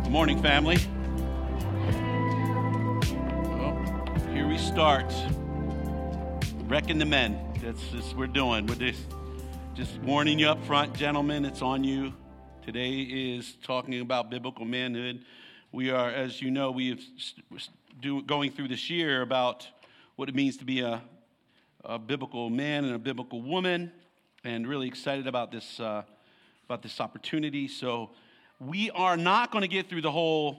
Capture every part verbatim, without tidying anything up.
Good morning, family. Well, here we start. Wrecking the men. That's just what we're doing. We're just, just warning you up front, gentlemen. It's on you. Today is talking about biblical manhood. We are, as you know, we have do, going through this year about what it means to be a, a biblical man and a biblical woman, and really excited about this uh, about this opportunity. So we are not going to get through the whole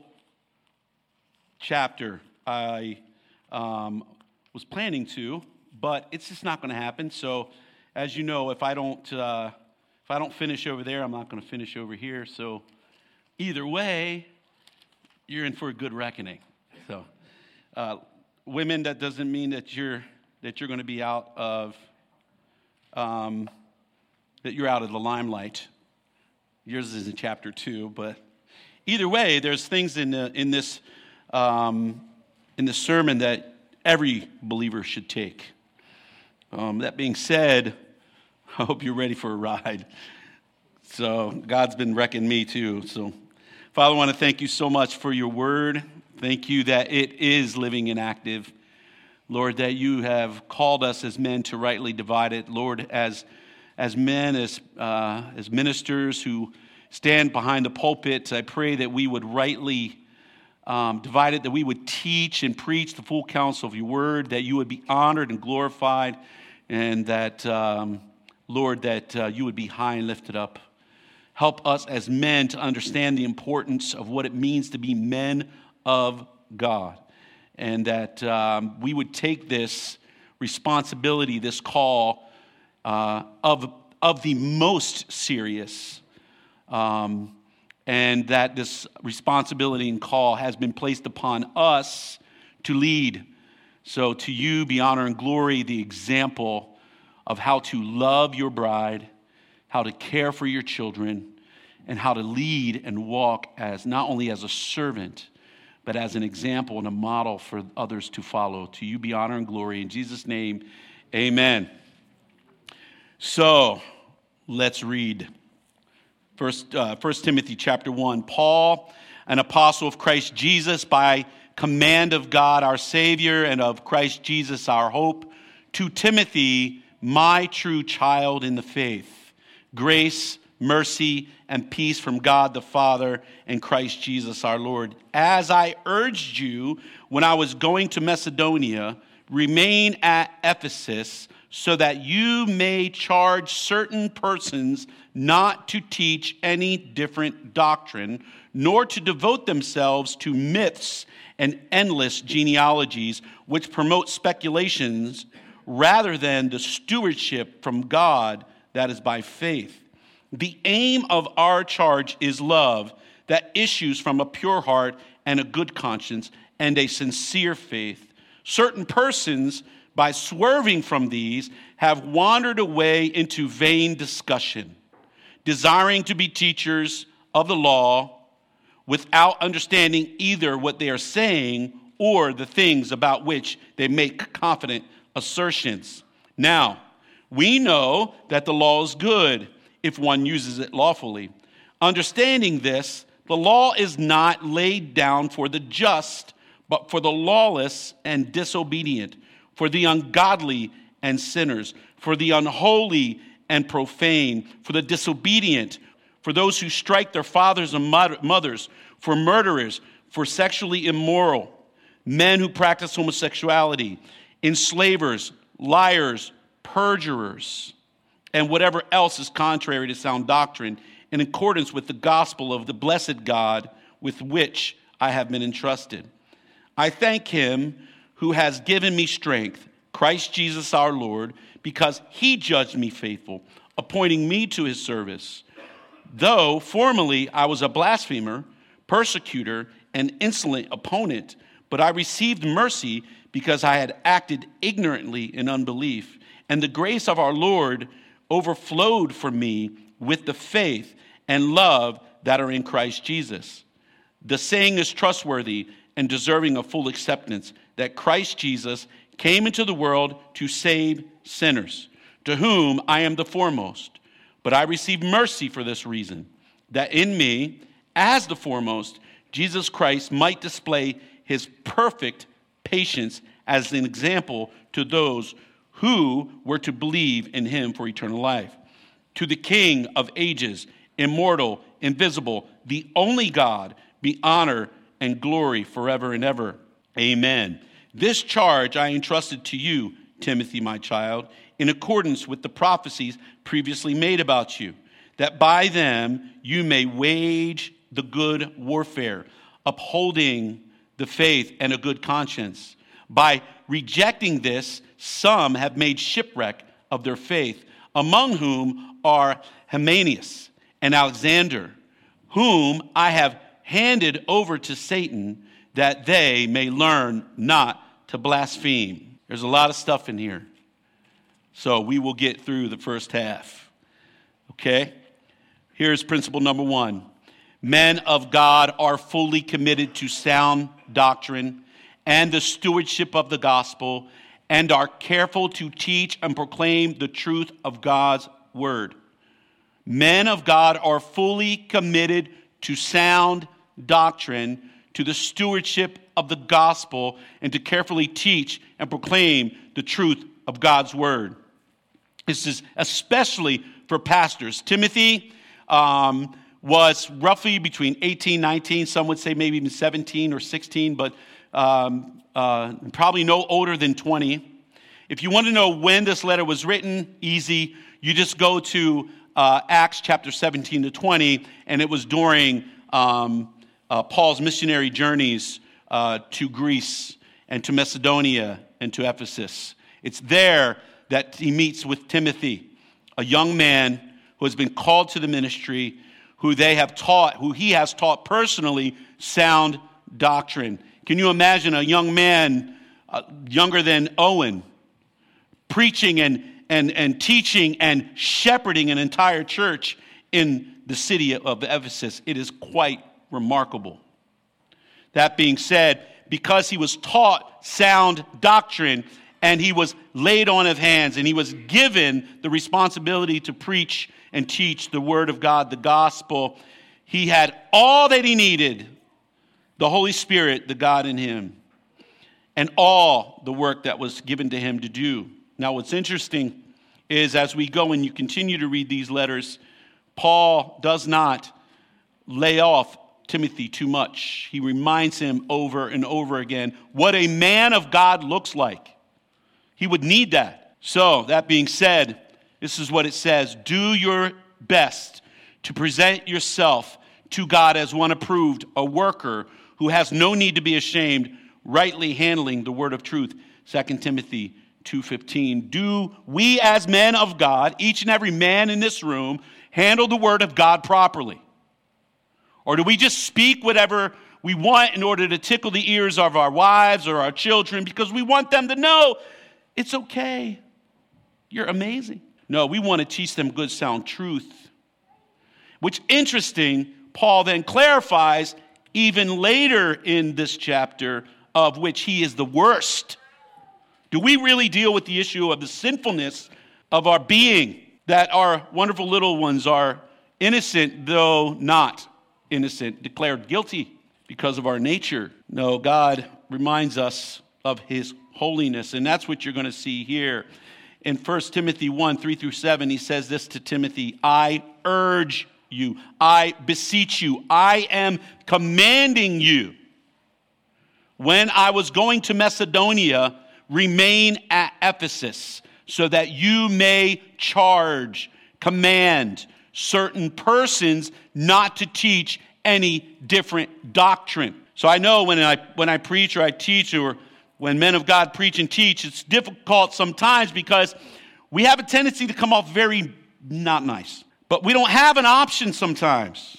chapter. I um, was planning to, but it's just not going to happen. So, as you know, if I don't uh, if I don't finish over there, I'm not going to finish over here. So, either way, you're in for a good reckoning. So, uh, women, that doesn't mean that you're that you're going to be out of um, that you're out of the limelight. Yours is in chapter two, but either way, there's things in the, in this um, in the sermon that every believer should take. Um, that being said, I hope you're ready for a ride. So God's been wrecking me too. So, Father, I want to thank you so much for your word. Thank you that it is living and active. Lord, that you have called us as men to rightly divide it. Lord, as As men, as uh, as ministers who stand behind the pulpit, I pray that we would rightly um, divide it, that we would teach and preach the full counsel of your word, that you would be honored and glorified, and that, um, Lord, that uh, you would be high and lifted up. Help us as men to understand the importance of what it means to be men of God, and that um, we would take this responsibility, this call, Uh, of of the most serious, um, and that this responsibility and call has been placed upon us to lead. So to you be honor and glory, the example of how to love your bride, how to care for your children, and how to lead and walk as not only as a servant, but as an example and a model for others to follow. To you be honor and glory. In Jesus' name, amen. So, let's read. First, uh, First Timothy chapter one. Paul, an apostle of Christ Jesus, by command of God our Savior and of Christ Jesus our hope, to Timothy, my true child in the faith. Grace, mercy, and peace from God the Father and Christ Jesus our Lord. As I urged you when I was going to Macedonia, remain at Ephesus, so that you may charge certain persons not to teach any different doctrine, nor to devote themselves to myths and endless genealogies, which promote speculations, rather than the stewardship from God that is by faith. The aim of our charge is love that issues from a pure heart and a good conscience and a sincere faith. Certain persons, by swerving from these, have wandered away into vain discussion, desiring to be teachers of the law without understanding either what they are saying or the things about which they make confident assertions. Now, we know that the law is good if one uses it lawfully. Understanding this, the law is not laid down for the just, but for the lawless and disobedient, for the ungodly and sinners, for the unholy and profane, for the disobedient, for those who strike their fathers and mothers, for murderers, for sexually immoral, men who practice homosexuality, enslavers, liars, perjurers, and whatever else is contrary to sound doctrine, in accordance with the gospel of the blessed God with which I have been entrusted. I thank him who has given me strength, Christ Jesus our Lord, because he judged me faithful, appointing me to his service. Though formerly I was a blasphemer, persecutor, and insolent opponent, but I received mercy because I had acted ignorantly in unbelief, and the grace of our Lord overflowed for me with the faith and love that are in Christ Jesus. The saying is trustworthy and deserving of full acceptance, that Christ Jesus came into the world to save sinners, to whom I am the foremost. But I received mercy for this reason, that in me, as the foremost, Jesus Christ might display his perfect patience as an example to those who were to believe in him for eternal life. To the King of ages, immortal, invisible, the only God, be honor and glory forever and ever. Amen. This charge I entrusted to you, Timothy, my child, in accordance with the prophecies previously made about you, that by them you may wage the good warfare, upholding the faith and a good conscience. By rejecting this, some have made shipwreck of their faith, among whom are Hymenaeus and Alexander, whom I have handed over to Satan, that they may learn not to blaspheme. There's a lot of stuff in here. So we will get through the first half. Okay? Here's principle number one. Men of God are fully committed to sound doctrine and the stewardship of the gospel, and are careful to teach and proclaim the truth of God's word. Men of God are fully committed to sound doctrine, to the stewardship of the gospel, and to carefully teach and proclaim the truth of God's word. This is especially for pastors. Timothy um, was roughly between eighteen, nineteen, some would say maybe even seventeen or sixteen, but um, uh, probably no older than twenty. If you want to know when this letter was written, easy. You just go to uh, Acts chapter seventeen to twenty, and it was during um, uh, Paul's missionary journeys uh, to Greece and to Macedonia and to Ephesus. It's there that he meets with Timothy, a young man who has been called to the ministry, who they have taught, who he has taught personally, sound doctrine. Can you imagine a young man, uh, younger than Owen, preaching and, and, and teaching and shepherding an entire church in the city of Ephesus? It is quite remarkable. That being said, because he was taught sound doctrine and he was laid on of hands and he was given the responsibility to preach and teach the word of God, the gospel, he had all that he needed, the Holy Spirit, the God in him, and all the work that was given to him to do. Now, what's interesting is as we go and you continue to read these letters, Paul does not lay off Timothy too much. He reminds him over and over again what a man of God looks like. He would need that. So, that being said, this is what it says. Do your best to present yourself to God as one approved, a worker who has no need to be ashamed, rightly handling the word of truth. Second Timothy two fifteen. Do we as men of God, each and every man in this room, handle the word of God properly? Or do we just speak whatever we want in order to tickle the ears of our wives or our children because we want them to know it's okay, you're amazing? No, we want to teach them good, sound truth. Which, interesting, Paul then clarifies even later in this chapter, of which he is the worst. Do we really deal with the issue of the sinfulness of our being, that our wonderful little ones are innocent, though not innocent, declared guilty because of our nature? No, God reminds us of his holiness, and that's what you're going to see here. In First Timothy one, three through seven, he says this to Timothy: I urge you, I beseech you, I am commanding you. When I was going to Macedonia, remain at Ephesus, so that you may charge, command certain persons not to teach any different doctrine. So I know when I when I preach or I teach, or when men of God preach and teach, it's difficult sometimes because we have a tendency to come off very not nice. But we don't have an option sometimes,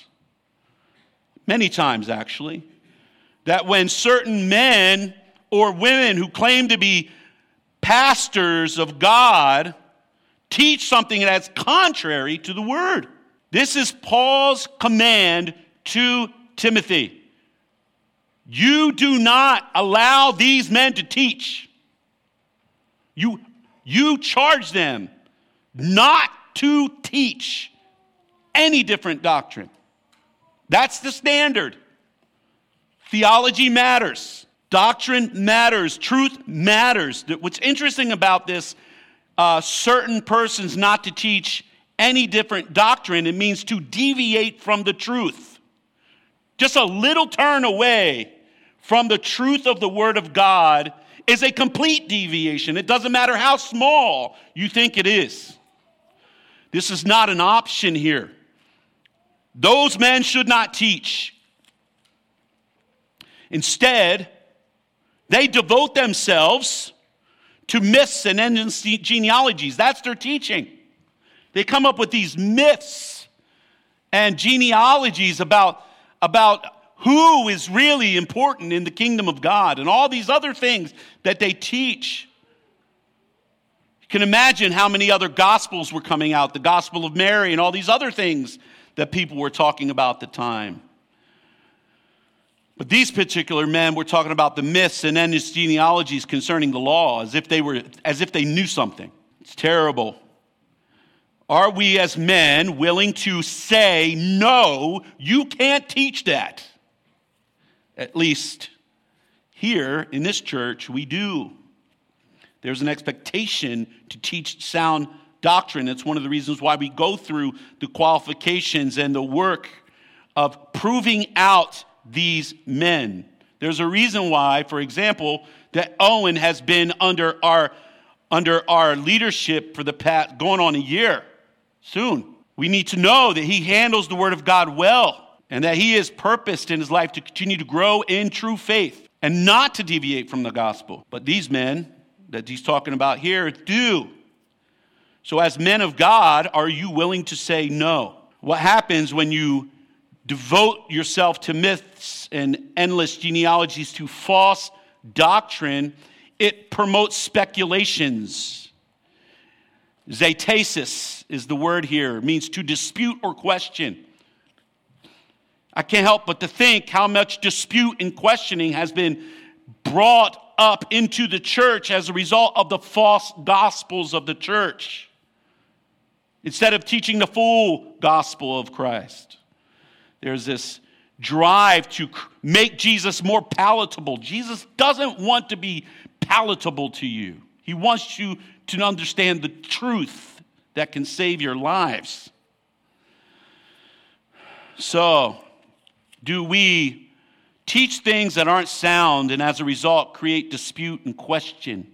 many times actually, that when certain men or women who claim to be pastors of God teach something that's contrary to the word. This is Paul's command to Timothy. You do not allow these men to teach. You, you charge them not to teach any different doctrine. That's the standard. Theology matters. Doctrine matters. Truth matters. What's interesting about this, uh, certain persons not to teach any different doctrine, it means to deviate from the truth. Just a little turn away from the truth of the Word of God is a complete deviation. It doesn't matter how small you think it is. This is not an option here. Those men should not teach. Instead, they devote themselves to myths and endless genealogies. That's their teaching. They come up with these myths and genealogies about, about who is really important in the kingdom of God and all these other things that they teach. You can imagine how many other gospels were coming out, the Gospel of Mary and all these other things that people were talking about at the time. But these particular men were talking about the myths and endless genealogies concerning the law as if they were, as if they knew something. It's terrible. Are we as men willing to say, no, you can't teach that? At least here in this church, we do. There's an expectation to teach sound doctrine. It's one of the reasons why we go through the qualifications and the work of proving out these men. There's a reason why, for example, that Owen has been under our, under our leadership for the past, going on a year. Soon. We need to know that he handles the Word of God well and that he is purposed in his life to continue to grow in true faith and not to deviate from the gospel. But these men that he's talking about here do. So as men of God, are you willing to say no? What happens when you devote yourself to myths and endless genealogies, to false doctrine? It promotes speculations. Zetasis is the word here. It means to dispute or question. I can't help but to think how much dispute and questioning has been brought up into the church as a result of the false gospels of the church, instead of teaching the full gospel of Christ. There's this drive to make Jesus more palatable. Jesus doesn't want to be palatable to you. He wants you to understand the truth that can save your lives. So, do we teach things that aren't sound and as a result create dispute and question?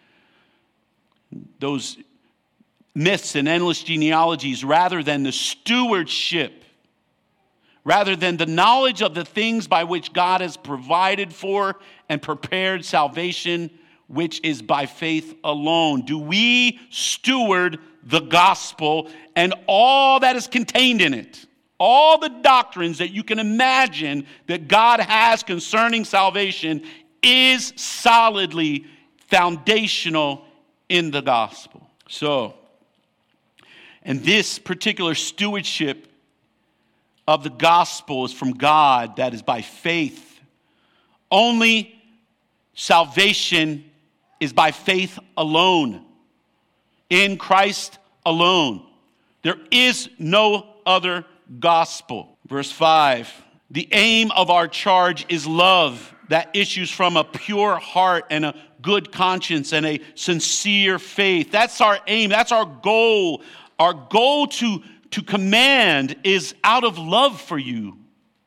Those myths and endless genealogies rather than the stewardship, rather than the knowledge of the things by which God has provided for and prepared salvation, which is by faith alone. Do we steward the gospel and all that is contained in it? All the doctrines that you can imagine that God has concerning salvation is solidly foundational in the gospel. So, and this particular stewardship of the gospel is from God, that is by faith. Only salvation is by faith alone, in Christ alone. There is no other gospel. Verse five, the aim of our charge is love that issues from a pure heart and a good conscience and a sincere faith. That's our aim. That's our goal. Our goal to, to command is out of love for you,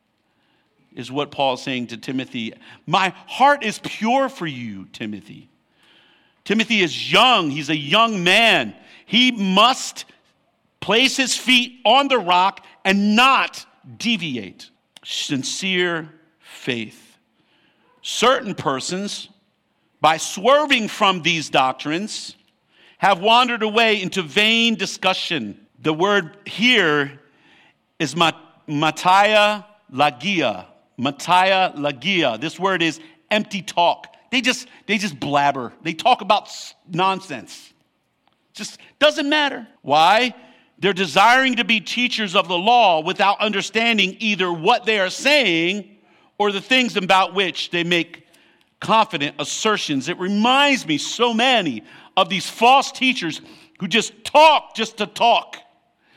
is what Paul is saying to Timothy. My heart is pure for you, Timothy. Timothy is young. He's a young man. He must place his feet on the rock and not deviate. Sincere faith. Certain persons, by swerving from these doctrines, have wandered away into vain discussion. The word here is mat- mataya lagia. Mataya lagia. This word is empty talk. They just, they just blabber. They talk about nonsense. Just doesn't matter. Why? They're desiring to be teachers of the law without understanding either what they are saying or the things about which they make confident assertions. It reminds me so many of these false teachers who just talk just to talk.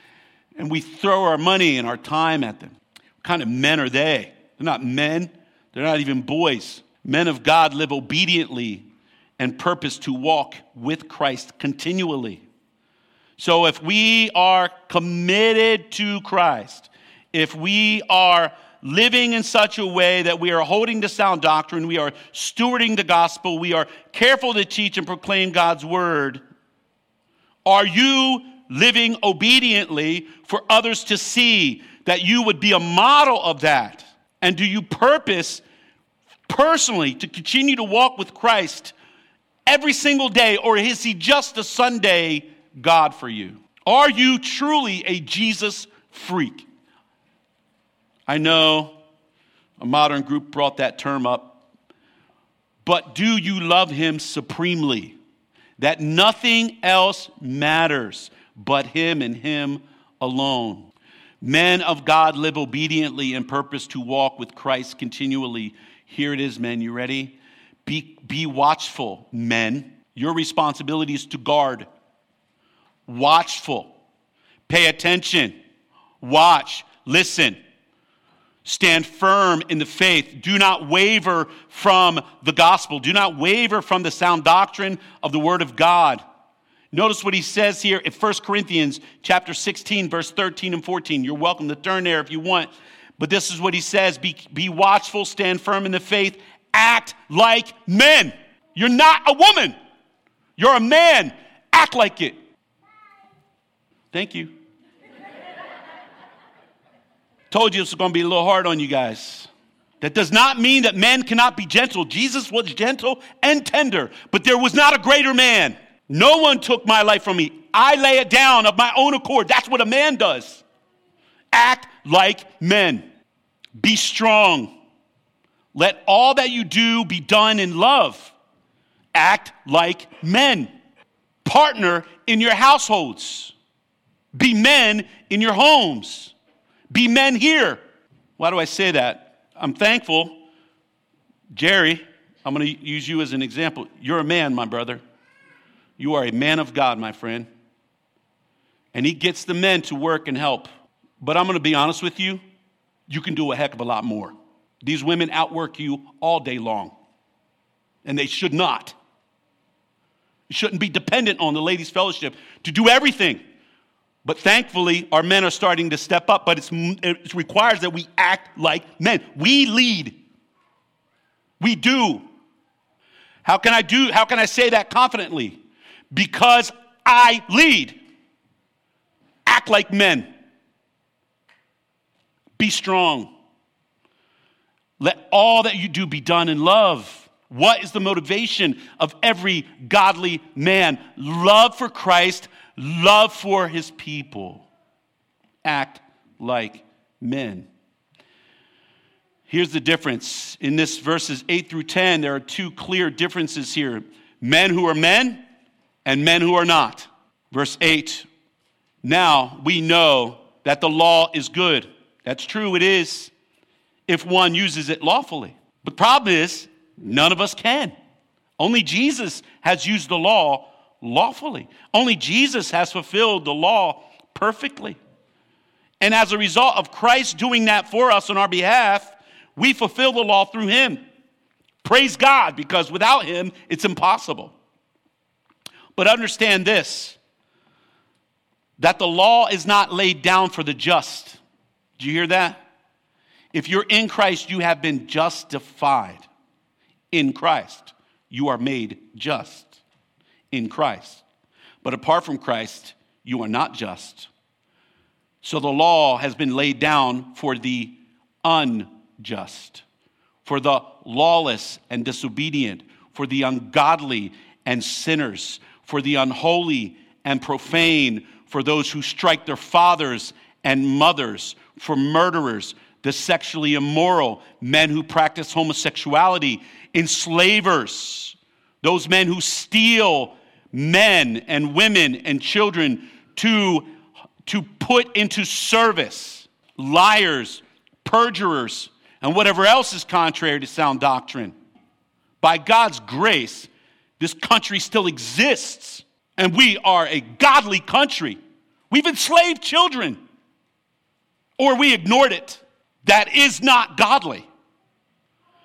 And we throw our money and our time at them. What kind of men are they? They're not men. They're not even boys. Men of God live obediently and purpose to walk with Christ continually. So if we are committed to Christ, if we are living in such a way that we are holding to sound doctrine, we are stewarding the gospel, we are careful to teach and proclaim God's word, are you living obediently for others to see that you would be a model of that? And do you purpose personally to continue to walk with Christ every single day, or is he just a Sunday God for you? Are you truly a Jesus freak? I know a modern group brought that term up, but do you love him supremely? That nothing else matters but him and him alone. Men of God live obediently and purpose to walk with Christ continually. Here it is, men. You ready? Be, be watchful, men. Your responsibility is to guard. Watchful. Pay attention. Watch. Listen. Stand firm in the faith. Do not waver from the gospel. Do not waver from the sound doctrine of the word of God. Notice what he says here in First Corinthians chapter sixteen, verse thirteen and fourteen. You're welcome to turn there if you want. But this is what he says. Be, be watchful, stand firm in the faith, act like men. You're not a woman. You're a man. Act like it. Thank you. Told you this was going to be a little hard on you guys. That does not mean that men cannot be gentle. Jesus was gentle and tender, but there was not a greater man. No one took my life from me. I lay it down of my own accord. That's what a man does. Act like men. Be strong. Let all that you do be done in love. Act like men. Partner in your households. Be men in your homes. Be men here. Why do I say that? I'm thankful. Jerry, I'm going to use you as an example. You're a man, my brother. You are a man of God, my friend. And he gets the men to work and help. But I'm going to be honest with you. You can do a heck of a lot more. These women outwork you all day long. And they should not. You shouldn't be dependent on the ladies' fellowship to do everything. But thankfully, our men are starting to step up. But it's, it requires that we act like men. We lead. We do. How can I do? How can I say that confidently? Because I lead. Act like men. Be strong. Let all that you do be done in love. What is the motivation of every godly man? Love for Christ, love for his people. Act like men. Here's the difference. In this verses eight through ten, there are two clear differences here. Men who are men and men who are not. Verse eight, now we know that the law is good. That's true, it is, if one uses it lawfully. But the problem is, none of us can. Only Jesus has used the law lawfully. Only Jesus has fulfilled the law perfectly. And as a result of Christ doing that for us on our behalf, we fulfill the law through him. Praise God, because without him, it's impossible. But understand this, that the law is not laid down for the just. Do you hear that? If you're in Christ, you have been justified. In Christ, you are made just. In Christ. But apart from Christ, you are not just. So the law has been laid down for the unjust, for the lawless and disobedient, for the ungodly and sinners, for the unholy and profane, for those who strike their fathers and mothers, for murderers, the sexually immoral, men who practice homosexuality, enslavers, those men who steal men and women and children to, to put into service, liars, perjurers, and whatever else is contrary to sound doctrine. By God's grace, this country still exists, and we are a godly country. We've enslaved children, or we ignored it. That is not godly.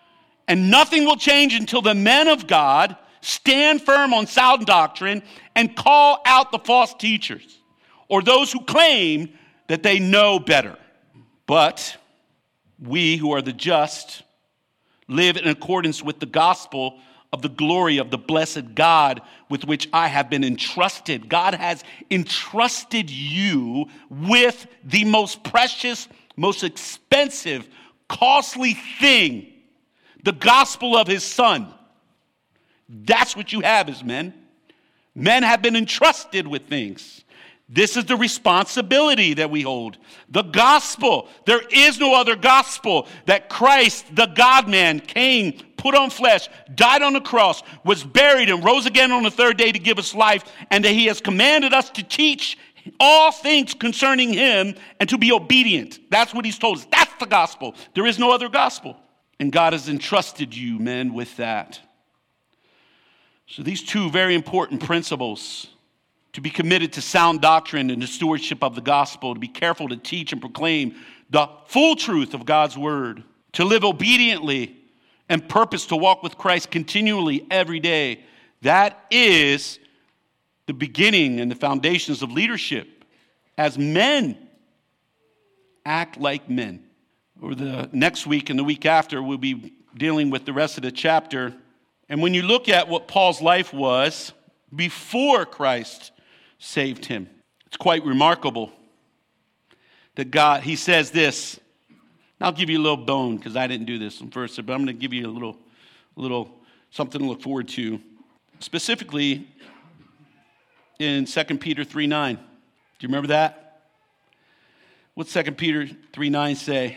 And nothing will change until the men of God stand firm on sound doctrine and call out the false teachers or those who claim that they know better. But we who are the just live in accordance with the gospel of the glory of the blessed God with which I have been entrusted. God has entrusted you with the most precious, most expensive, costly thing, the gospel of his Son. That's what you have as men. Men have been entrusted with things. This is the responsibility that we hold. The gospel. There is no other gospel. That Christ, the God-man, came, put on flesh, died on the cross, was buried, and rose again on the third day to give us life, and that he has commanded us to teach all things concerning him and to be obedient. That's what he's told us. That's the gospel. There is no other gospel. And God has entrusted you, men, with that. So these two very important principles: to be committed to sound doctrine and the stewardship of the gospel, to be careful to teach and proclaim the full truth of God's word, to live obediently and purpose to walk with Christ continually every day. That is the beginning and the foundations of leadership. As men, act like men. Over the next week and the week after, we'll be dealing with the rest of the chapter. And when you look at what Paul's life was before Christ saved him, it's quite remarkable that God, he says this. I'll give you a little bone because I didn't do this on first, but I'm going to give you a little, a little something to look forward to. Specifically in Second Peter three nine. Do you remember that? What's Second Peter three nine say?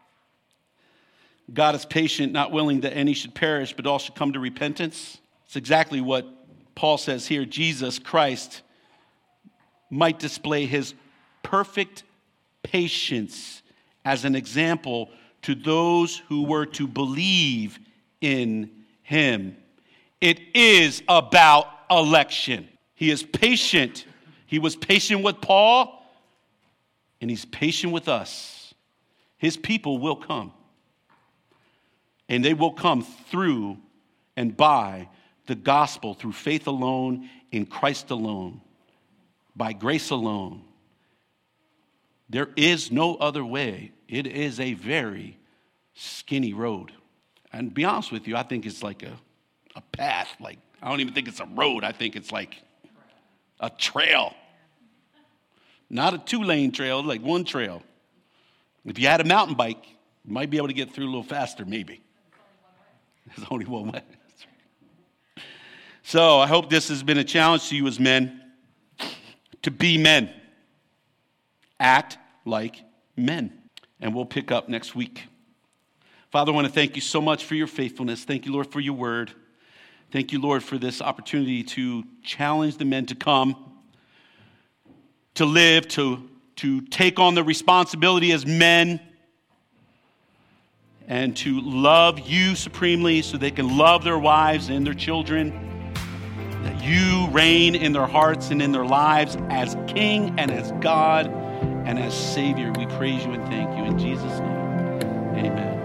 God is patient, not willing that any should perish, but all should come to repentance. It's exactly what Paul says here. Jesus Christ might display his perfect patience as an example to those who were to believe in him. It is about election. He is patient. He was patient with Paul, and he's patient with us. His people will come. And they will come through and by the gospel, through faith alone, in Christ alone, by grace alone. There is no other way. It is a very skinny road. And to be honest with you, I think it's like a, a path. Like, I don't even think it's a road. I think it's like a trail. Not a two-lane trail, like one trail. If you had a mountain bike, you might be able to get through a little faster, maybe. There's only one way. So I hope this has been a challenge to you as men to be men. Act like men. And we'll pick up next week. Father, I want to thank you so much for your faithfulness. Thank you, Lord, for your word. Thank you, Lord, for this opportunity to challenge the men to come, to live, to, to take on the responsibility as men, and to love you supremely so they can love their wives and their children, that you reign in their hearts and in their lives as King and as God and as Savior. We praise you and thank you in Jesus' name. Amen.